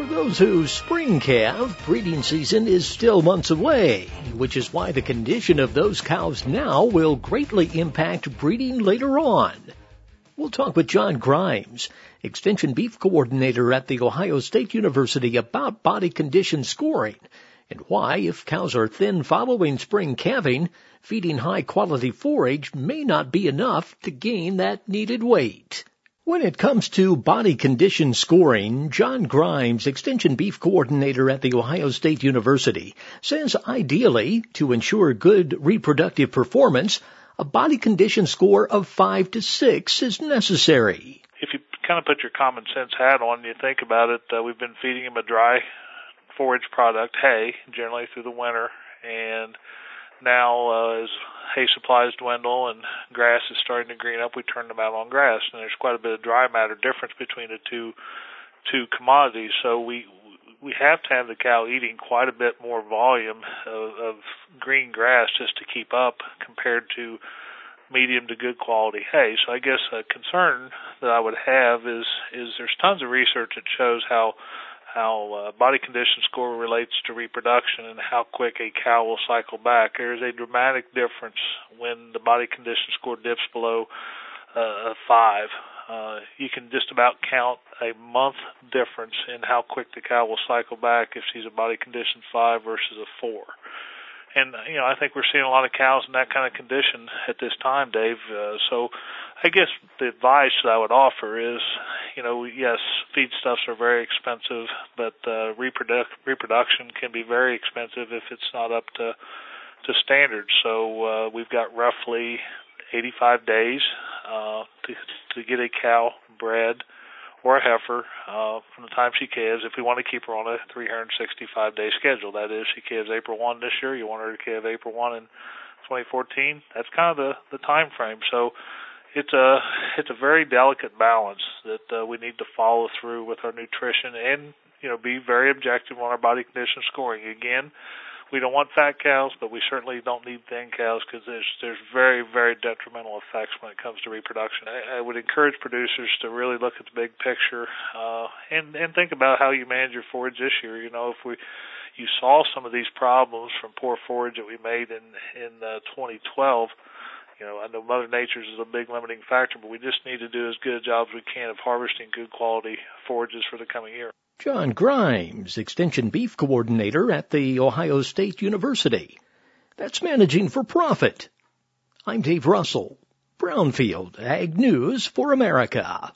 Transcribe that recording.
those who spring calve, breeding season is still months away, which is why the condition of those cows now will greatly impact breeding later on. We'll talk with John Grimes, Extension Beef Coordinator at The Ohio State University, about body condition scoring and why, if cows are thin following spring calving, feeding high-quality forage may not be enough to gain that needed weight. When it comes to body condition scoring, John Grimes, Extension Beef Coordinator at The Ohio State University, says ideally, to ensure good reproductive performance, a body condition score of 5 to 6 is necessary. If you kind of put your common sense hat on and you think about it, we've been feeding him a dry forage product, hay, generally through the winter, and now as hay supplies dwindle and grass is starting to green up, we turn them out on grass, and there's quite a bit of dry matter difference between the two commodities. So we have to have the cow eating quite a bit more volume of green grass just to keep up compared to medium to good quality hay. So I guess a concern that I would have is there's tons of research that shows how body condition score relates to reproduction and how quick a cow will cycle back. There is a dramatic difference when the body condition score dips below a 5. You can just about count a month difference in how quick the cow will cycle back if she's a body condition 5 versus a 4. And, I think we're seeing a lot of cows in that kind of condition at this time, Dave. So I guess the advice that I would offer is, yes, feedstuffs are very expensive, but reproduction can be very expensive if it's not up to standards. So we've got roughly 85 days to get a cow bred or a heifer from the time she calves, if we want to keep her on a 365-day schedule. That is, she calves April 1 this year, you want her to calve April 1 in 2014. That's kind of the time frame. So it's a very delicate balance that we need to follow through with our nutrition and, be very objective on our body condition scoring. Again, we don't want fat cows, but we certainly don't need thin cows because there's very, very detrimental effects when it comes to reproduction. I would encourage producers to really look at the big picture and think about how you manage your forage this year. If you saw some of these problems from poor forage that we made in 2012, I know Mother Nature's is a big limiting factor, but we just need to do as good a job as we can of harvesting good quality forages for the coming year. John Grimes, Extension Beef Coordinator at The Ohio State University. That's Managing for Profit. I'm Dave Russell, Brownfield Ag News for America.